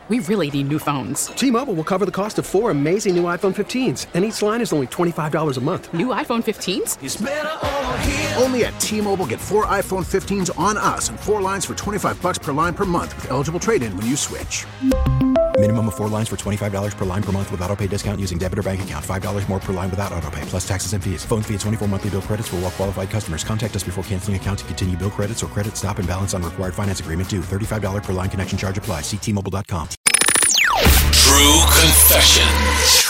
We really need new phones. T-Mobile will cover the cost of 4 amazing new iPhone 15s, and each line is only $25 a month. New iPhone 15s? It's better over here. Only at T-Mobile, get 4 iPhone 15s on us and 4 lines for $25 per line per month with eligible trade-in when you switch. Minimum of 4 lines for $25 per line per month with autopay discount using debit or bank account. $5 more per line without autopay, plus taxes and fees. Phone fee at 24 monthly bill credits for well-qualified customers. Contact us before canceling account to continue bill credits or credit stop and balance on required finance agreement due. $35 per line connection charge applies. See T-Mobile.com. True Confessions.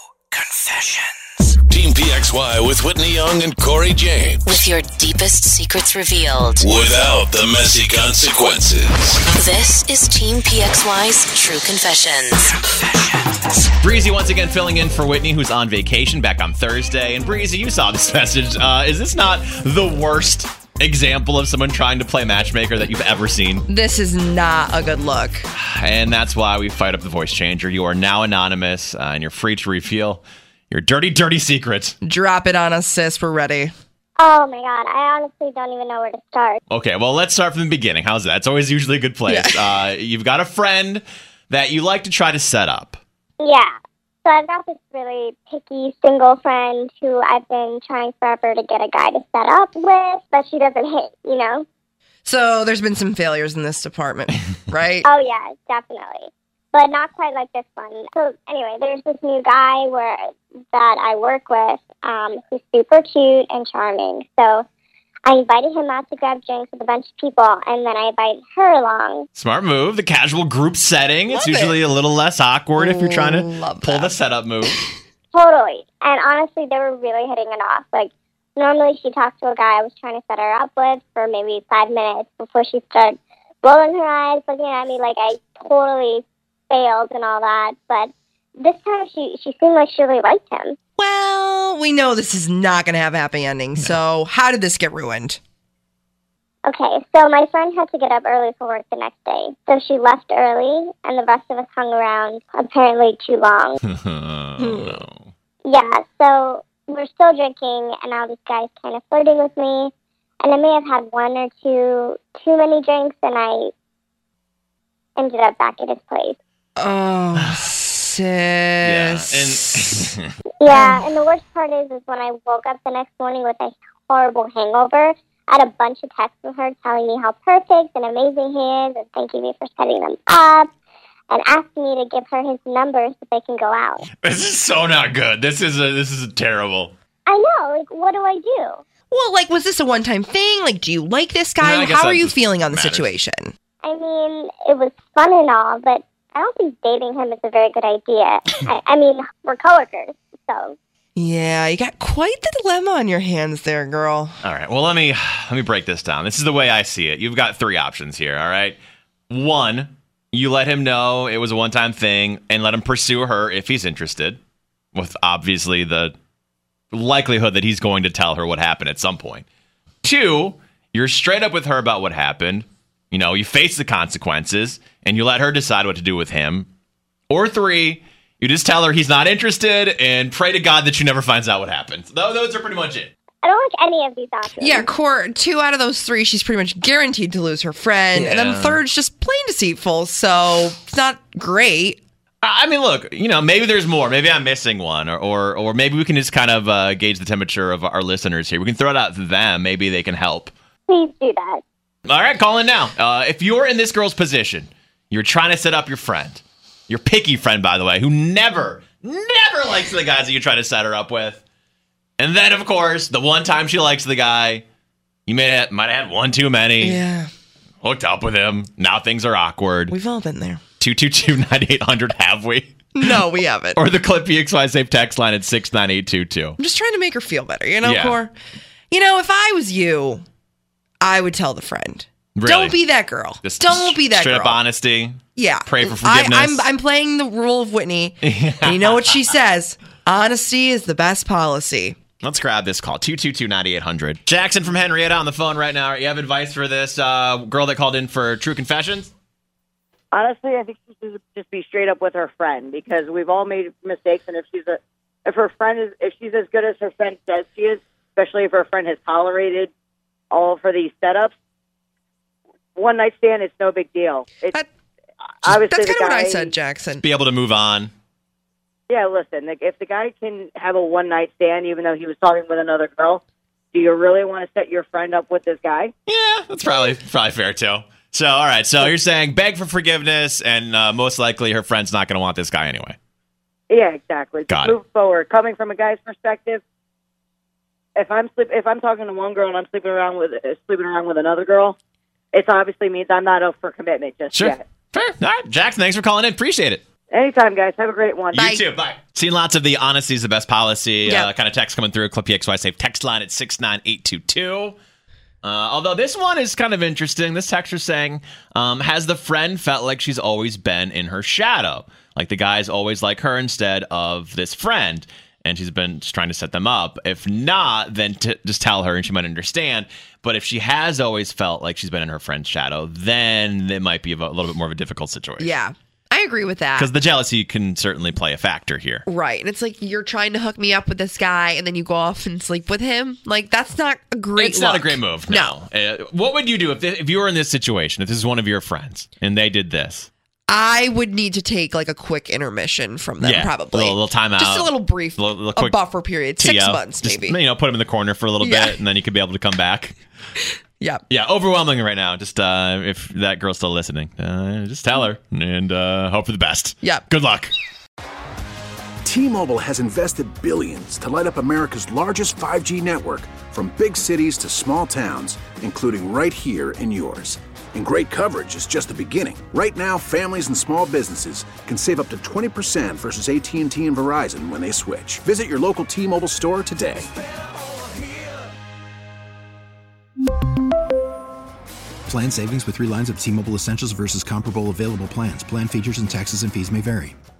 Team PXY with Whitney Young and Corey James. With your deepest secrets revealed. Without the messy consequences. This is Team PXY's True Confessions. Breezy once again filling in for Whitney, who's on vacation back on Thursday. And Breezy, you saw this message. Is this not the worst example of someone trying to play matchmaker that you've ever seen? This is not a good look. And that's why we fired up the voice changer. You are now anonymous, and you're free to reveal your dirty, dirty secret. Drop it on us, sis. We're ready. Oh, my God. I honestly don't even know where to start. Okay, well, let's start from the beginning. How's that? It's always usually a good place. Yeah. You've got a friend that you like to try to set up. Yeah. So I've got this really picky single friend who I've been trying forever to get a guy to set up with, but she doesn't hit, you know? So there's been some failures in this department, right? Oh, yeah, definitely. But not quite like this one. So anyway, there's this new guy that I work with who's super cute and charming. So I invited him out to grab drinks with a bunch of people, and then I invited her along. Smart move. The casual group setting. It's usually a little less awkward if you're trying to pull the setup move. Totally. And honestly, they were really hitting it off. Like, normally she talked to a guy I was trying to set her up with for maybe 5 minutes before she started rolling her eyes, looking at me like I totally failed and all that. But this time she seemed like she really liked him. Well, we know this is not going to have a happy ending. So how did this get ruined? Okay, so my friend had to get up early for work the next day. So she left early, and the rest of us hung around apparently too long. No. Yeah, so we're still drinking, and now this guy's kind of flirting with me. And I may have had 1 or 2 too many drinks, and I ended up back at his place. Oh, sis. Yeah, and the worst part is when I woke up the next morning with a horrible hangover. I had a bunch of texts from her telling me how perfect and amazing he is and thanking me for setting them up and asking me to give her his number so they can go out. This is so not good. This is terrible. I know. Like, what do I do? Well, like, was this a one-time thing? Like, do you like this guy? How are you feeling on the situation? I mean, it was fun and all, but I don't think dating him is a very good idea. I mean, we're coworkers, so... Yeah, you got quite the dilemma on your hands there, girl. All right, well, let me break this down. This is the way I see it. You've got 3 options here, all right? 1, you let him know it was a one-time thing and let him pursue her if he's interested, with obviously the likelihood that he's going to tell her what happened at some point. 2, you're straight up with her about what happened. You know, you face the consequences, and you let her decide what to do with him. Or 3, you just tell her he's not interested and pray to God that she never finds out what happened. Those are pretty much it. I don't like any of these options. Yeah, Cor, 2 out of those 3, she's pretty much guaranteed to lose her friend. Yeah. And then the 3rd's just plain deceitful, so it's not great. I mean, look, you know, maybe there's more. Maybe I'm missing one. Or maybe we can just kind of gauge the temperature of our listeners here. We can throw it out to them. Maybe they can help. Please do that. All right, call in now. If you're in this girl's position, you're trying to set up your friend. Your picky friend, by the way, who never likes the guys that you try to set her up with. And then, of course, the one time she likes the guy, you might have had 1 too many. Yeah. Hooked up with him. Now things are awkward. We've all been there. 222-9800, have we? No, we haven't. Or the Clip PXY Safe text line at 69822. I'm just trying to make her feel better, you know, Cor? You know, if I was you, I would tell the friend. Really? Don't be that girl. Don't be that girl. Straight up honesty. Yeah. Pray for forgiveness. I'm playing the role of Whitney. And you know what she says? Honesty is the best policy. Let's grab this call. 222-9800. Jackson from Henrietta on the phone right now. You have advice for this girl that called in for True Confessions? Honestly, I think she should just be straight up with her friend because we've all made mistakes. And if she's as good as her friend says she is, especially if her friend has tolerated all for these setups, one night stand, it's no big deal. obviously That's the kind of what I guy- said, Jackson. Be able to move on. Yeah, listen, like, if the guy can have a one-night stand, even though he was talking with another girl, do you really want to set your friend up with this guy? Yeah, that's probably fair too. So, all right. So you're saying beg for forgiveness, and most likely her friend's not going to want this guy anyway. Yeah, exactly. Got Just move forward. Coming from a guy's perspective, if I'm talking to one girl and I'm sleeping around with another girl, it obviously means I'm not up for commitment just yet. Fair. All right, Jackson, thanks for calling in. Appreciate it. Anytime, guys. Have a great one. You too. Bye. Seen lots of the honesty is the best policy Yep. kind of text coming through. Clip PXY Safe text line at 69822. Although this one is kind of interesting. This texter saying, has the friend felt like she's always been in her shadow? Like the guy's always like her instead of this friend, and she's been just trying to set them up. If not, then just tell her and she might understand. But if she has always felt like she's been in her friend's shadow, then it might be a little bit more of a difficult situation. Yeah, I agree with that. Because the jealousy can certainly play a factor here. Right. And it's like you're trying to hook me up with this guy and then you go off and sleep with him. Like, that's not a great It's not a look. great move, no. What would you do if you were in this situation, if this is one of your friends and they did this? I would need to take like a quick intermission from them, probably. A little timeout. Just a little brief, little a quick buffer period. 6 TO. months, Just, maybe. put him in the corner for a little Yeah. bit, and then you could be able to come back. Yeah. Yeah, overwhelming right now. Just if that girl's still listening, just tell her and hope for the best. Yeah. Good luck. T-Mobile has invested billions to light up America's largest 5G network, from big cities to small towns, including right here in yours. And great coverage is just the beginning. Right now, families and small businesses can save up to 20% versus AT&T and Verizon when they switch. Visit your local T-Mobile store today. Plan savings with 3 lines of T-Mobile Essentials versus comparable available plans. Plan features and taxes and fees may vary.